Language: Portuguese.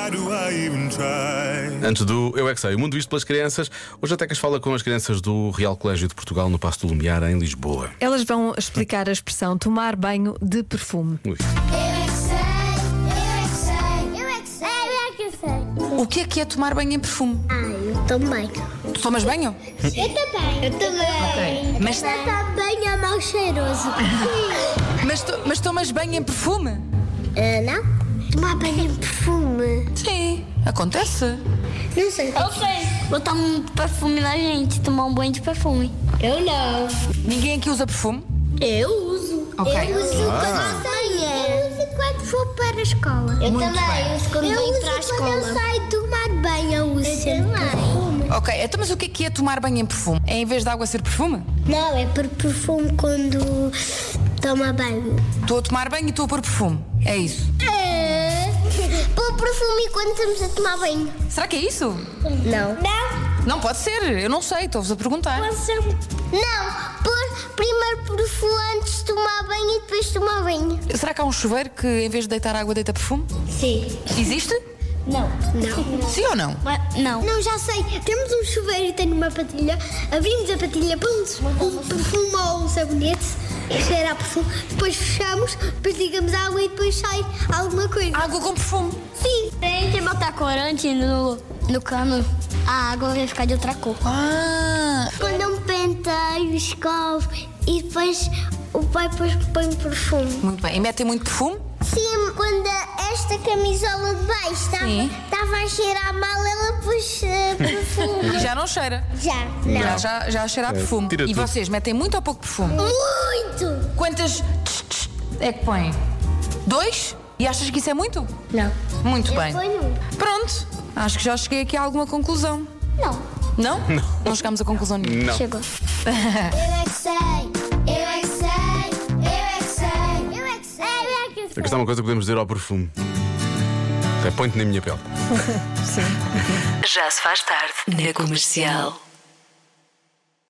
Antes do Eu é que Sei, o mundo visto pelas crianças. Hoje a Tecas fala com as crianças do Real Colégio de Portugal no Paço do Lumiar, em Lisboa. Elas vão explicar a expressão tomar banho de perfume. Ui. O que é tomar banho em perfume? Eu também. Tu tomas banho? Eu também. Mas, Também é mal cheiroso. mas tomas banho em perfume? Não? Tomar banho em perfume? Sim, acontece. Não sei. Eu sei. Botar um perfume na gente, tomar um banho de perfume. Eu não. Ninguém aqui usa perfume? Eu uso. Ok. Eu uso quando eu uso quando vou para a escola. Eu Muito também. bem. Eu uso quando venho para a escola. Quando eu saio de tomar banho, eu uso sempre perfume. Ok, então mas o que é tomar banho em perfume? É em vez de água ser perfume? Não, é por perfume quando toma banho. Estou a tomar banho e estou a pôr perfume. É isso. Pôr perfume quando estamos a tomar banho. Será que é isso? Não. Não. Não pode ser, eu não sei, estou-vos a perguntar. Pode ser. Não. Pôr primeiro perfume antes de tomar banho e depois tomar banho. Será que há um chuveiro que em vez de deitar água deita perfume? Sim. Existe? Não. Não. Sim ou não? Não. Não, já sei. Temos um chuveiro e tem uma patilha. Abrimos a patilha, pomos um perfume ou um sabonete, cheira a perfume, depois fechamos, depois ligamos a água e depois sai alguma coisa. Água com perfume? Sim. Se a gente botar corante no cano, a água vai ficar de outra cor. Ah, Quando eu penteio, escovo e depois o pai depois põe perfume. muito bem. E metem muito perfume? Sim, quando esta camisola de baixo Sim. estava a cheirar mal, ela pôs perfume. E já não cheira. Já, não. Já cheira a perfume. tira E tudo. vocês metem muito ou pouco perfume? Muito! Quantas é que põem? 2? E achas que isso é muito? Não. Muito bem. Ponho. Pronto, acho que já cheguei aqui a alguma conclusão. Não. Não? Não chegámos a conclusão nenhuma. Não. Chegou. Eu é que sei, eu é que sei, eu é que sei, eu é que sei, eu é que sei. Aqui está uma coisa que podemos dizer ao perfume. Até põe-te na minha pele. Sim. Já se faz tarde na Comercial.